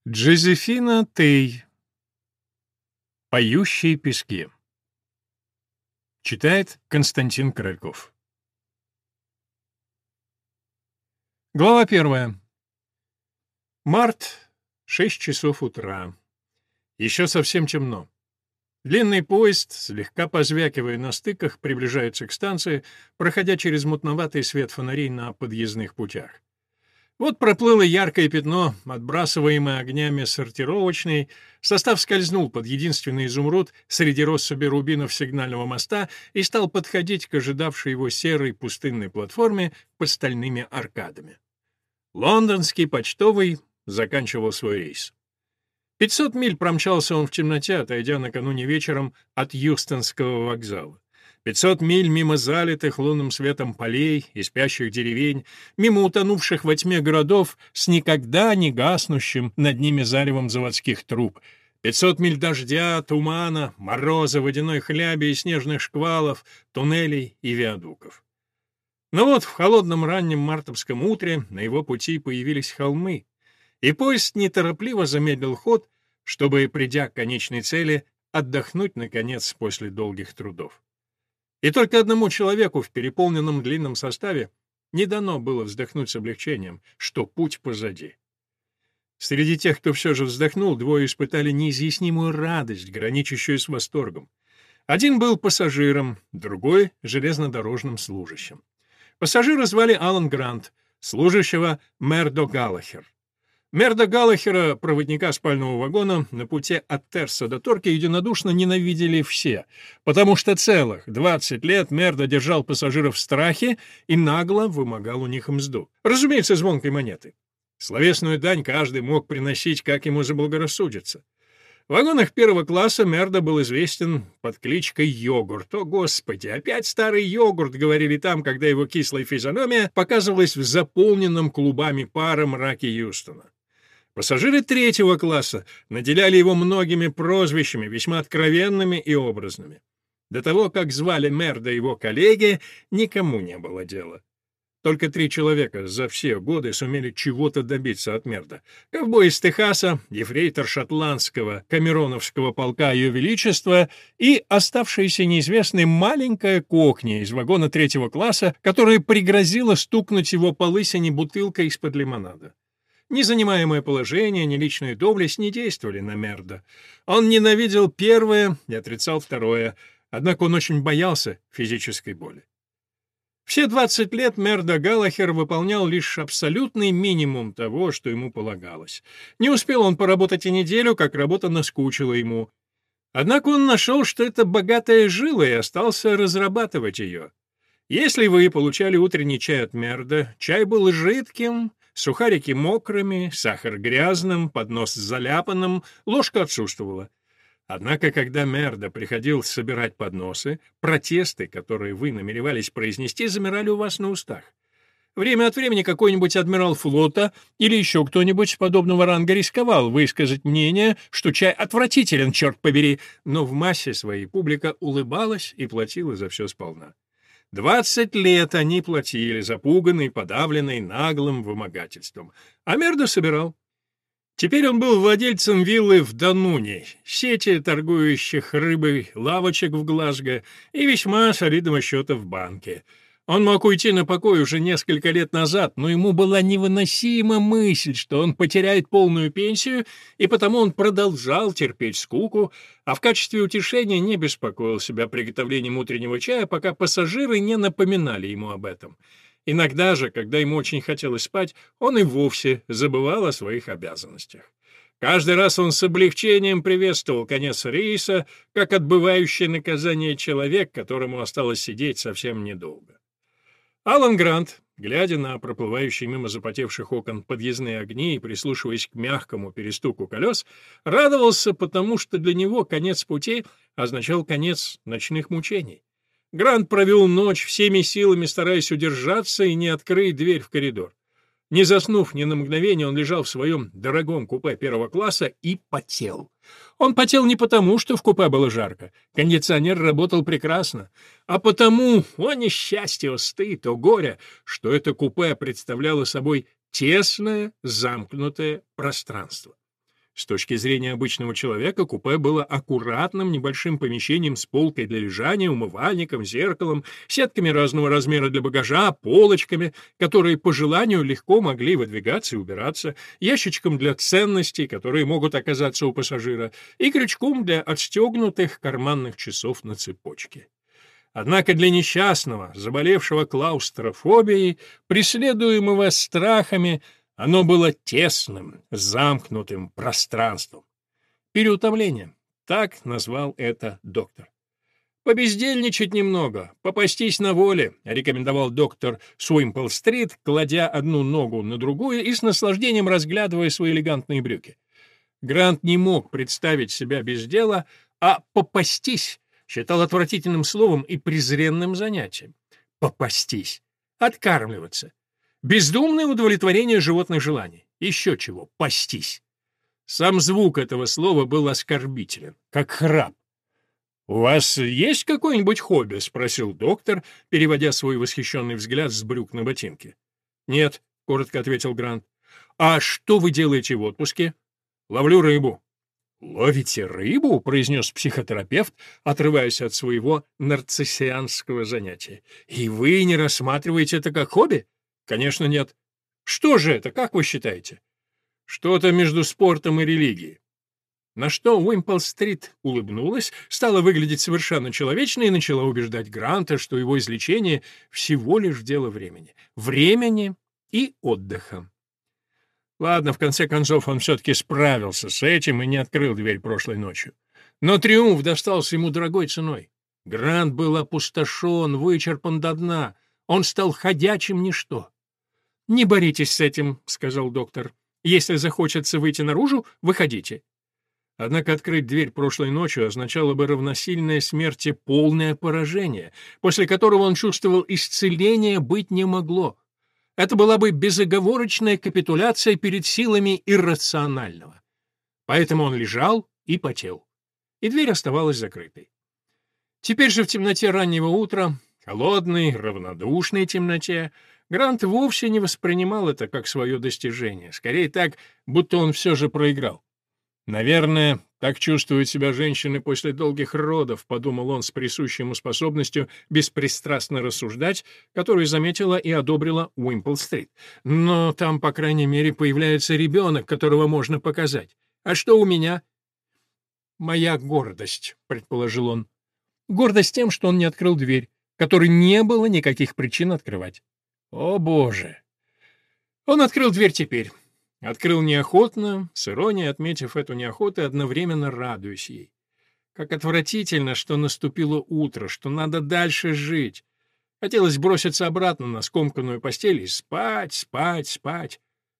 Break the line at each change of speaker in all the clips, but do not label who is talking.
Джозефина Тей. «Поющие пески». Читает Константин Корольков. Глава 1. Март, 6 часов утра. Еще совсем темно. Длинный поезд, слегка позвякивая на стыках, приближается к станции, проходя через мутноватый свет фонарей на подъездных путях. Вот проплыло яркое пятно, отбрасываемое огнями сортировочной, состав скользнул под единственный изумруд среди россыпи рубинов сигнального моста и стал подходить к ожидавшей его серой пустынной платформе под стальными аркадами. Лондонский почтовый заканчивал свой рейс. 500 миль промчался он в темноте, отойдя накануне вечером от Юстонского вокзала. 500 миль мимо залитых лунным светом полей и спящих деревень, мимо утонувших во тьме городов с никогда не гаснущим над ними заревом заводских труб. 500 миль дождя, тумана, мороза, водяной хляби и снежных шквалов, туннелей и виадуков. Но вот в холодном раннем мартовском утре на его пути появились холмы, и поезд неторопливо замедлил ход, чтобы, придя к конечной цели, отдохнуть, наконец, после долгих трудов. И только одному человеку в переполненном длинном составе не дано было вздохнуть с облегчением, что путь позади. Среди тех, кто все же вздохнул, двое испытали неизъяснимую радость, граничащую с восторгом. Один был пассажиром, другой — железнодорожным служащим. Пассажира звали Алан Грант, служащего — Мердо Галлахер. Мерда Галлахера, проводника спального вагона, на пути от Терса до Торки единодушно ненавидели все, потому что целых 20 лет Мерда держал пассажиров в страхе и нагло вымогал у них мзду. Разумеется, звонкой монеты. Словесную дань каждый мог приносить, как ему заблагорассудится. В вагонах первого класса Мерда был известен под кличкой Йогурт. О, Господи, опять старый йогурт, говорили там, когда его кислая физиономия показывалась в заполненном клубами пара мраке Юстона. Пассажиры третьего класса наделяли его многими прозвищами, весьма откровенными и образными. До того, как звали Мерда его коллеги, никому не было дела. Только 3 человека за все годы сумели чего-то добиться от Мерда. Ковбой из Техаса, ефрейтор шотландского камероновского полка Ее Величества и оставшаяся неизвестной маленькая кокня из вагона третьего класса, которая пригрозила стукнуть его по лысине бутылкой из-под лимонада. Ни занимаемое положение, ни личная доблесть не действовали на Мерда. Он ненавидел первое и отрицал второе, однако он очень боялся физической боли. Все 20 лет Мерда Галлахер выполнял лишь абсолютный минимум того, что ему полагалось. Не успел он поработать и неделю, как работа наскучила ему. Однако он нашел, что это богатая жила, и остался разрабатывать ее. Если вы получали утренний чай от Мерда, чай был жидким, сухарики мокрыми, сахар грязным, поднос заляпанным, ложка отсутствовала. Однако, когда Мерда приходил собирать подносы, протесты, которые вы намеревались произнести, замирали у вас на устах. Время от времени какой-нибудь адмирал флота или еще кто-нибудь подобного ранга рисковал высказать мнение, что чай отвратителен, черт побери, но в массе своей публика улыбалась и платила за все сполна. 20 лет они платили, запуганный, подавленный, наглым вымогательством. А Мерда собирал. Теперь он был владельцем виллы в Дануне, сети торгующих рыбой лавочек в Глазго и весьма солидного счета в банке. Он мог уйти на покой уже несколько лет назад, но ему была невыносима мысль, что он потеряет полную пенсию, и потому он продолжал терпеть скуку, а в качестве утешения не беспокоил себя приготовлением утреннего чая, пока пассажиры не напоминали ему об этом. Иногда же, когда ему очень хотелось спать, он и вовсе забывал о своих обязанностях. Каждый раз он с облегчением приветствовал конец рейса, как отбывающий наказание человек, которому осталось сидеть совсем недолго. Алан Грант, глядя на проплывающие мимо запотевших окон подъездные огни и прислушиваясь к мягкому перестуку колес, радовался, потому что для него конец пути означал конец ночных мучений. Грант провел ночь всеми силами, стараясь удержаться и не открыть дверь в коридор. Не заснув ни на мгновение, он лежал в своем дорогом купе первого класса и потел. Он потел не потому, что в купе было жарко, кондиционер работал прекрасно, а потому, о несчастье, о стыд, о горе, что это купе представляло собой тесное, замкнутое пространство. С точки зрения обычного человека, купе было аккуратным небольшим помещением с полкой для лежания, умывальником, зеркалом, сетками разного размера для багажа, полочками, которые по желанию легко могли выдвигаться и убираться, ящичком для ценностей, которые могут оказаться у пассажира, и крючком для отстегнутых карманных часов на цепочке. Однако для несчастного, заболевшего клаустрофобией, преследуемого страхами, оно было тесным, замкнутым пространством. Переутомление. Так назвал это доктор. «Побездельничать немного, попастись на воле», — рекомендовал доктор Суимпл-стрит, кладя одну ногу на другую и с наслаждением разглядывая свои элегантные брюки. Грант не мог представить себя без дела, а «попастись» считал отвратительным словом и презренным занятием. Попастись. Откармливаться. Бездумное удовлетворение животных желаний. Еще чего. Пастись. Сам звук этого слова был оскорбителен, как храп. «У вас есть какое-нибудь хобби?» — спросил доктор, переводя свой восхищенный взгляд с брюк на ботинки. «Нет», — коротко ответил Грант. «А что вы делаете в отпуске?» «Ловлю рыбу». «Ловите рыбу?» — произнес психотерапевт, отрываясь от своего нарциссианского занятия. «И вы не рассматриваете это как хобби?» «Конечно, нет». «Что же это, как вы считаете?» «Что-то между спортом и религией». На что Уимпл-стрит улыбнулась, стала выглядеть совершенно человечно и начала убеждать Гранта, что его излечение всего лишь дело времени. Времени и отдыха. Ладно, в конце концов, он все-таки справился с этим и не открыл дверь прошлой ночью. Но триумф достался ему дорогой ценой. Грант был опустошен, вычерпан до дна. Он стал ходячим ничто. «Не боритесь с этим», — сказал доктор. «Если захочется выйти наружу, выходите». Однако открыть дверь прошлой ночью означало бы равносильное смерти полное поражение, после которого он чувствовал исцеления быть не могло. Это была бы безоговорочная капитуляция перед силами иррационального. Поэтому он лежал и потел. И дверь оставалась закрытой. Теперь же в темноте раннего утра, холодной, равнодушной темноте, Грант вовсе не воспринимал это как свое достижение, скорее так, будто он все же проиграл. «Наверное, так чувствуют себя женщины после долгих родов», — подумал он с присущей ему способностью беспристрастно рассуждать, которую заметила и одобрила Уимпл-стрит. «Но там, по крайней мере, появляется ребенок, которого можно показать. А что у меня?» «Моя гордость», — предположил он. «Гордость тем, что он не открыл дверь, которой не было никаких причин открывать». «О, Боже!» Он открыл дверь теперь. Открыл неохотно, с иронией отметив эту неохоту и одновременно радуясь ей. Как отвратительно, что наступило утро, что надо дальше жить. Хотелось броситься обратно на скомканную постель и спать, спать, спать.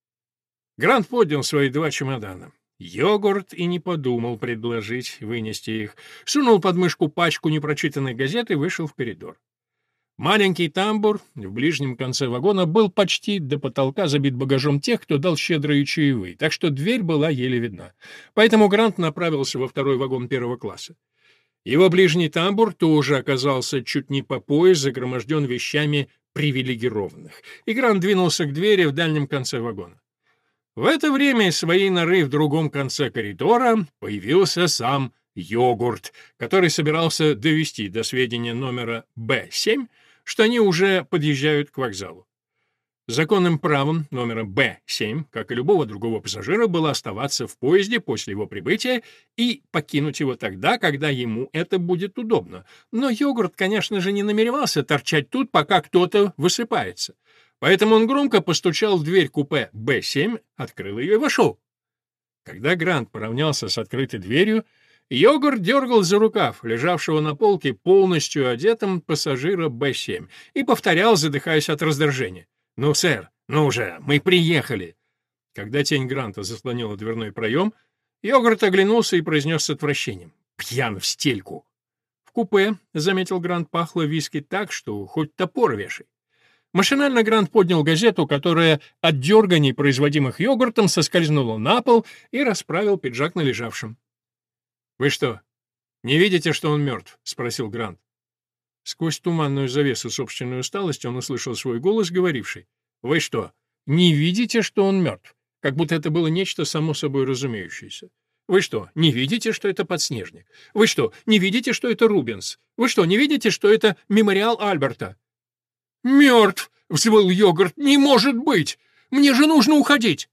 Грант поднял свои 2 чемодана. Йогурт и не подумал предложить вынести их. Сунул под мышку пачку непрочитанных газет и вышел в коридор. Маленький тамбур в ближнем конце вагона был почти до потолка забит багажом тех, кто дал щедрые чаевые, так что дверь была еле видна. Поэтому Грант направился во второй вагон первого класса. Его ближний тамбур тоже оказался чуть не по пояс загроможден вещами привилегированных, и Грант двинулся к двери в дальнем конце вагона. В это время из своей норы в другом конце коридора появился сам Йогурт, который собирался довести до сведения номера Б7, что они уже подъезжают к вокзалу. Законным правом номера Б7, как и любого другого пассажира, было оставаться в поезде после его прибытия и покинуть его тогда, когда ему это будет удобно. Но Йогурт, конечно же, не намеревался торчать тут, пока кто-то высыпается. Поэтому он громко постучал в дверь купе Б7, открыл ее и вошел. Когда Грант поравнялся с открытой дверью, Йогурт дергал за рукав, лежавшего на полке полностью одетым пассажира Б7, и повторял, задыхаясь от раздражения. «Ну, сэр, ну же, мы приехали!» Когда тень Гранта заслонила дверной проем, Йогурт оглянулся и произнес с отвращением. «Пьян в стельку!» В купе, заметил Грант, пахло виски так, что хоть топор вешай. Машинально Грант поднял газету, которая от дерганий, производимых Йогуртом, соскользнула на пол и расправил пиджак на лежавшем. «Вы что, не видите, что он мертв?» — спросил Грант. Сквозь туманную завесу собственной усталости он услышал свой голос, говоривший: «Вы что, не видите, что он мертв? как будто это было нечто само собой разумеющееся. Вы что, не видите, что это подснежник? Вы что, не видите, что это Рубенс? Вы что, не видите, что это мемориал Альберта? «Мертв!» — взвыл Йогурт. «Не может быть! Мне же нужно уходить!»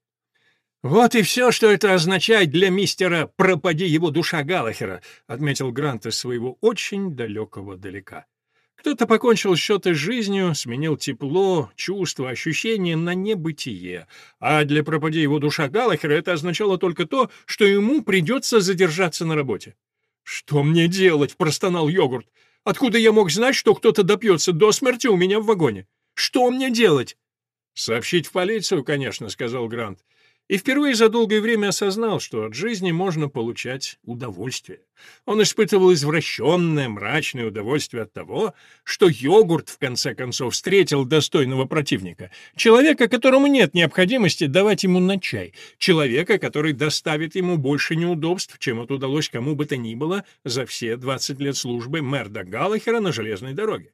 «Вот и все, что это означает для мистера «пропади его душа» Галлахера», — отметил Грант из своего очень далекого далека. Кто-то покончил счеты с жизнью, сменил тепло, чувства, ощущения на небытие. А для «пропади его душа» Галлахера это означало только то, что ему придется задержаться на работе. «Что мне делать?» — простонал Йогурт. «Откуда я мог знать, что кто-то допьется до смерти у меня в вагоне? Что мне делать?» «Сообщить в полицию, конечно», — сказал Грант. И впервые за долгое время осознал, что от жизни можно получать удовольствие. Он испытывал извращенное, мрачное удовольствие от того, что Йогурт, в конце концов, встретил достойного противника, человека, которому нет необходимости давать ему на чай, человека, который доставит ему больше неудобств, чем это удалось кому бы то ни было за все 20 лет службы Мерда Галлахера на железной дороге.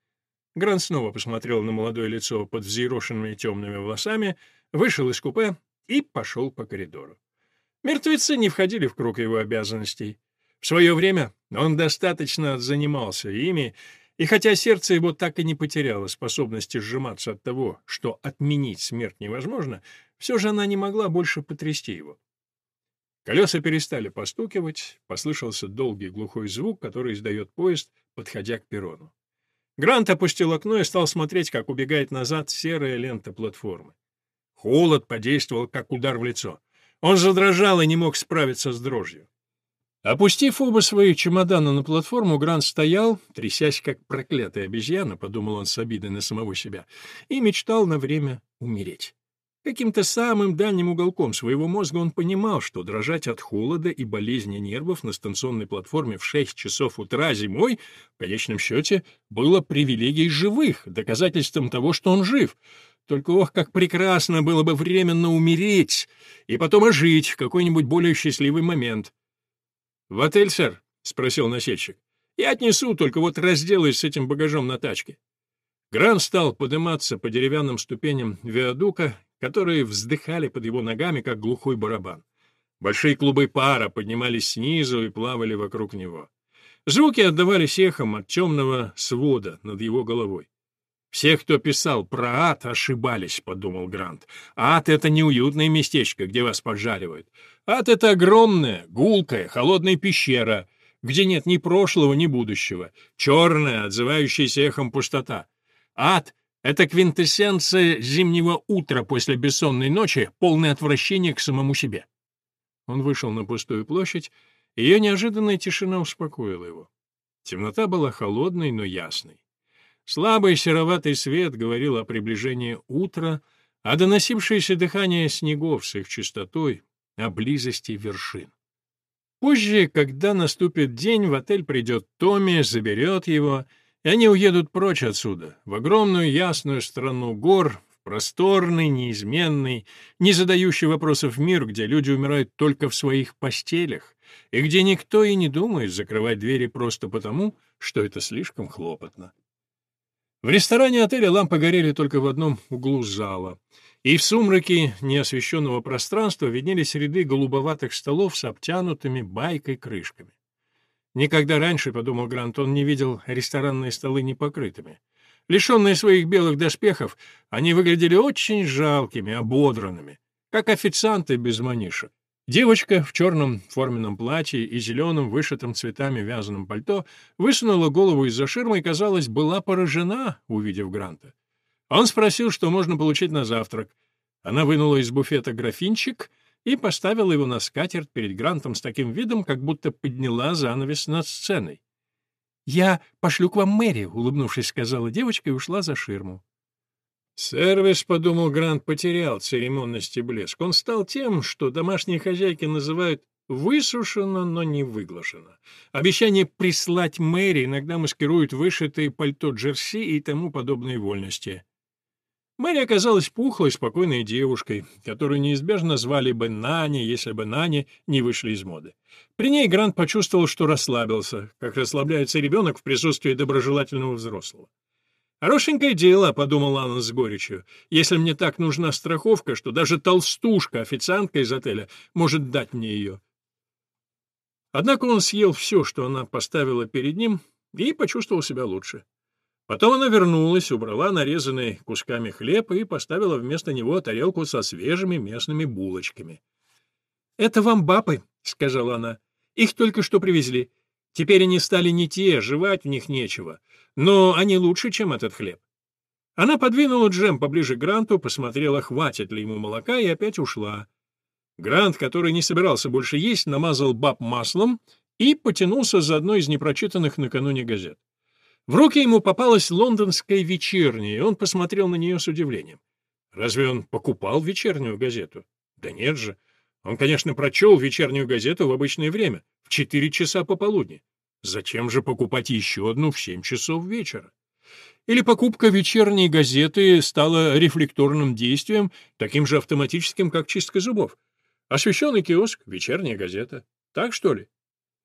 Грант снова посмотрел на молодое лицо под взъерошенными темными волосами, вышел из купе и пошел по коридору. Мертвецы не входили в круг его обязанностей. В свое время он достаточно занимался ими, и хотя сердце его так и не потеряло способности сжиматься от того, что отменить смерть невозможно, все же она не могла больше потрясти его. Колеса перестали постукивать, послышался долгий глухой звук, который издает поезд, подходя к перрону. Грант опустил окно и стал смотреть, как убегает назад серая лента платформы. Холод подействовал, как удар в лицо. Он задрожал и не мог справиться с дрожью. Опустив оба своих чемодана на платформу, Грант стоял, трясясь, как проклятая обезьяна, подумал он с обидой на самого себя, и мечтал на время умереть. Каким-то самым дальним уголком своего мозга он понимал, что дрожать от холода и болезни нервов на станционной платформе в 6 часов утра зимой, в конечном счете, было привилегией живых, доказательством того, что он жив. Только ох, как прекрасно было бы временно умереть и потом ожить в какой-нибудь более счастливый момент. — В отель, сэр? — спросил носильщик. — Я отнесу, только вот разделаюсь с этим багажом на тачке. Грант стал подниматься по деревянным ступеням виадука, которые вздыхали под его ногами, как глухой барабан. Большие клубы пара поднимались снизу и плавали вокруг него. Звуки отдавались эхом от темного свода над его головой. «Все, кто писал про ад, ошибались», — подумал Грант. «Ад — это неуютное местечко, где вас поджаривают. Ад — это огромная, гулкая, холодная пещера, где нет ни прошлого, ни будущего, черная, отзывающаяся эхом пустота. Ад — это квинтэссенция зимнего утра после бессонной ночи, полное отвращение к самому себе». Он вышел на пустую площадь, и ее неожиданная тишина успокоила его. Темнота была холодной, но ясной. Слабый сероватый свет говорил о приближении утра, а доносившееся дыхание снегов с их чистотой — о близости вершин. Позже, когда наступит день, в отель придет Томми, заберет его, и они уедут прочь отсюда, в огромную ясную страну гор, в просторный, неизменный, не задающий вопросов мир, где люди умирают только в своих постелях, и где никто и не думает закрывать двери просто потому, что это слишком хлопотно. В ресторане отеля лампы горели только в одном углу зала, и в сумраке неосвещенного пространства виднелись ряды голубоватых столов с обтянутыми байкой крышками. Никогда раньше, — подумал Грант, — он не видел ресторанные столы непокрытыми. Лишенные своих белых доспехов, они выглядели очень жалкими, ободранными, как официанты без манишек. Девочка в черном форменном платье и зеленом, вышитом цветами вязаном пальто высунула голову из-за ширмы и, казалось, была поражена, увидев Гранта. Он спросил, что можно получить на завтрак. Она вынула из буфета графинчик и поставила его на скатерть перед Грантом с таким видом, как будто подняла занавес над сценой. «Я пошлю к вам Мэри», — улыбнувшись, сказала девочка и ушла за ширму. Сервис, — подумал Грант, — потерял церемонность и блеск. Он стал тем, что домашние хозяйки называют «высушено, но не выглажено». Обещание прислать Мэри иногда маскируют вышитые пальто джерси и тому подобные вольности. Мэри оказалась пухлой, спокойной девушкой, которую неизбежно звали бы Нани, если бы Нани не вышли из моды. При ней Грант почувствовал, что расслабился, как расслабляется ребенок в присутствии доброжелательного взрослого. «Хорошенькое дело», — подумала она с горечью, «если мне так нужна страховка, что даже толстушка, официантка из отеля, может дать мне ее». Однако он съел все, что она поставила перед ним, и почувствовал себя лучше. Потом она вернулась, убрала нарезанный кусками хлеб и поставила вместо него тарелку со свежими местными булочками. «Это вам бабы», — сказала она. «Их только что привезли. Теперь они стали не те, жевать в них нечего. Но они лучше, чем этот хлеб». Она подвинула джем поближе к Гранту, посмотрела, хватит ли ему молока, и опять ушла. Грант, который не собирался больше есть, намазал баб маслом и потянулся за одной из непрочитанных накануне газет. В руки ему попалась лондонская вечерняя, и он посмотрел на нее с удивлением. Разве он покупал вечернюю газету? Да нет же. Он, конечно, прочел вечернюю газету в обычное время, в 4 часа пополудни. Зачем же покупать еще одну в 7 часов вечера? Или покупка вечерней газеты стала рефлекторным действием, таким же автоматическим, как чистка зубов? Освещенный киоск, вечерняя газета. Так, что ли?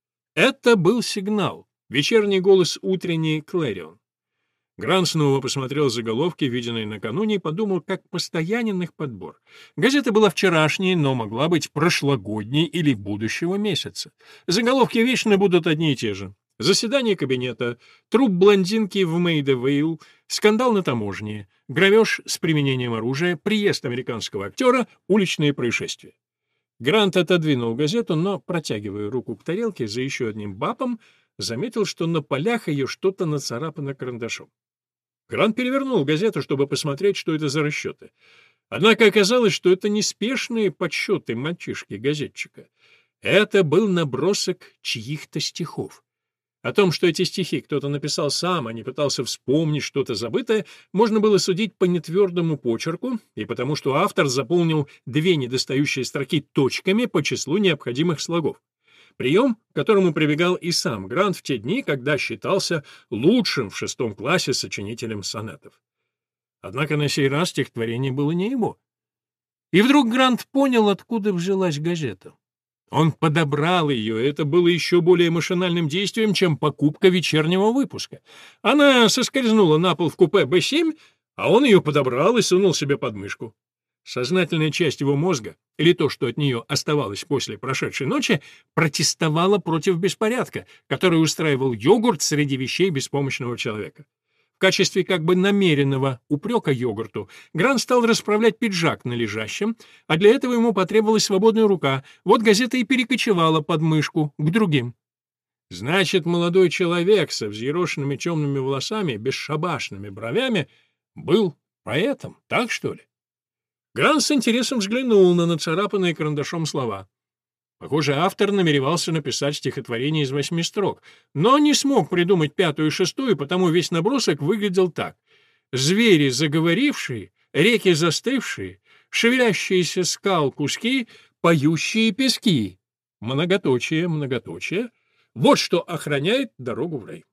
Это был сигнал. Вечерний голос утренний Клэрион. Грант снова посмотрел заголовки, виденные накануне, и подумал, как постоянен их подбор. Газета была вчерашней, но могла быть прошлогодней или будущего месяца. Заголовки вечно будут одни и те же. Заседание кабинета, труп блондинки в Мейдавейл, скандал на таможне, грабеж с применением оружия, приезд американского актера, уличные происшествия. Грант отодвинул газету, но, протягивая руку к тарелке за еще одним бапом, заметил, что на полях ее что-то нацарапано карандашом. Грант перевернул газету, чтобы посмотреть, что это за расчеты. Однако оказалось, что это неспешные подсчеты мальчишки-газетчика. Это был набросок чьих-то стихов. О том, что эти стихи кто-то написал сам, а не пытался вспомнить что-то забытое, можно было судить по нетвердому почерку и потому, что автор заполнил 2 недостающие строки точками по числу необходимых слогов. Прием, к которому прибегал и сам Грант в те дни, когда считался лучшим в 6 классе сочинителем сонетов. Однако на сей раз стихотворение было не его. И вдруг Грант понял, откуда взялась газета. Он подобрал ее, и это было еще более машинальным действием, чем покупка вечернего выпуска. Она соскользнула на пол в купе Б7, а он ее подобрал и сунул себе под мышку. Сознательная часть его мозга, или то, что от нее оставалось после прошедшей ночи, протестовала против беспорядка, который устраивал йогурт среди вещей беспомощного человека. В качестве как бы намеренного упрека йогурту Грант стал расправлять пиджак на лежащем, а для этого ему потребовалась свободная рука. Вот газета и перекочевала под мышку к другим. Значит, молодой человек со взъерошенными темными волосами, бесшабашными бровями был поэтом, так что ли? Грант с интересом взглянул на нацарапанные карандашом слова. Похоже, автор намеревался написать стихотворение из 8 строк, но не смог придумать 5-ю и 6-ю, потому весь набросок выглядел так. «Звери заговорившие, реки застывшие, шевелящиеся скал куски, поющие пески». Многоточие, многоточие. Вот что охраняет дорогу в рай.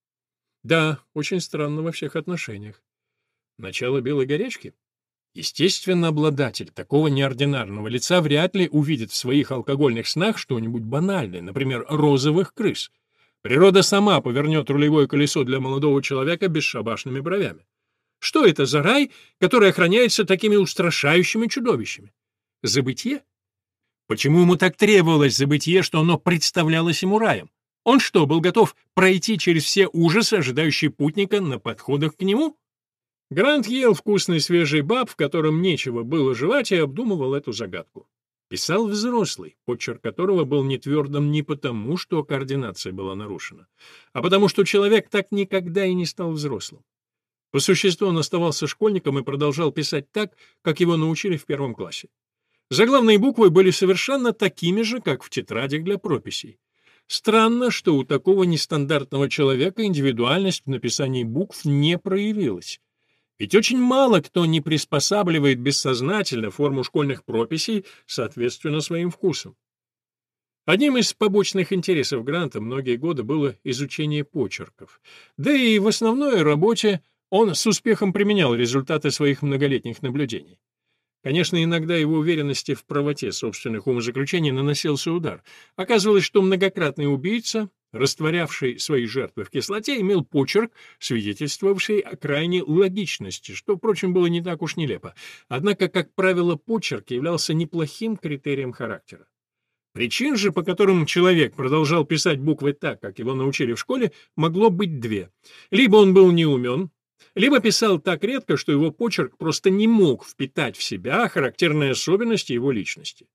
Да, очень странно во всех отношениях. Начало белой горячки? Естественно, обладатель такого неординарного лица вряд ли увидит в своих алкогольных снах что-нибудь банальное, например, розовых крыс. Природа сама повернет рулевое колесо для молодого человека бесшабашными бровями. Что это за рай, который охраняется такими устрашающими чудовищами? Забытье? Почему ему так требовалось забытье, что оно представлялось ему раем? Он что, был готов пройти через все ужасы, ожидающие путника на подходах к нему? Грант ел вкусный свежий баб, в котором нечего было жевать, и обдумывал эту загадку. Писал взрослый, почерк которого был нетвердым не потому, что координация была нарушена, а потому что человек так никогда и не стал взрослым. По существу он оставался школьником и продолжал писать так, как его научили в 1 классе. Заглавные буквы были совершенно такими же, как в тетрадях для прописей. Странно, что у такого нестандартного человека индивидуальность в написании букв не проявилась. Ведь очень мало кто не приспосабливает бессознательно форму школьных прописей соответственно своим вкусам. Одним из побочных интересов Гранта многие годы было изучение почерков. Да и в основной работе он с успехом применял результаты своих многолетних наблюдений. Конечно, иногда его уверенности в правоте собственных умозаключений наносился удар. Оказывалось, что многократный убийца растворявший свои жертвы в кислоте, имел почерк, свидетельствовавший о крайней логичности, что, впрочем, было не так уж нелепо. Однако, как правило, почерк являлся неплохим критерием характера. Причин же, по которым человек продолжал писать буквы так, как его научили в школе, могло быть две. Либо он был неумен, либо писал так редко, что его почерк просто не мог впитать в себя характерные особенности его личности.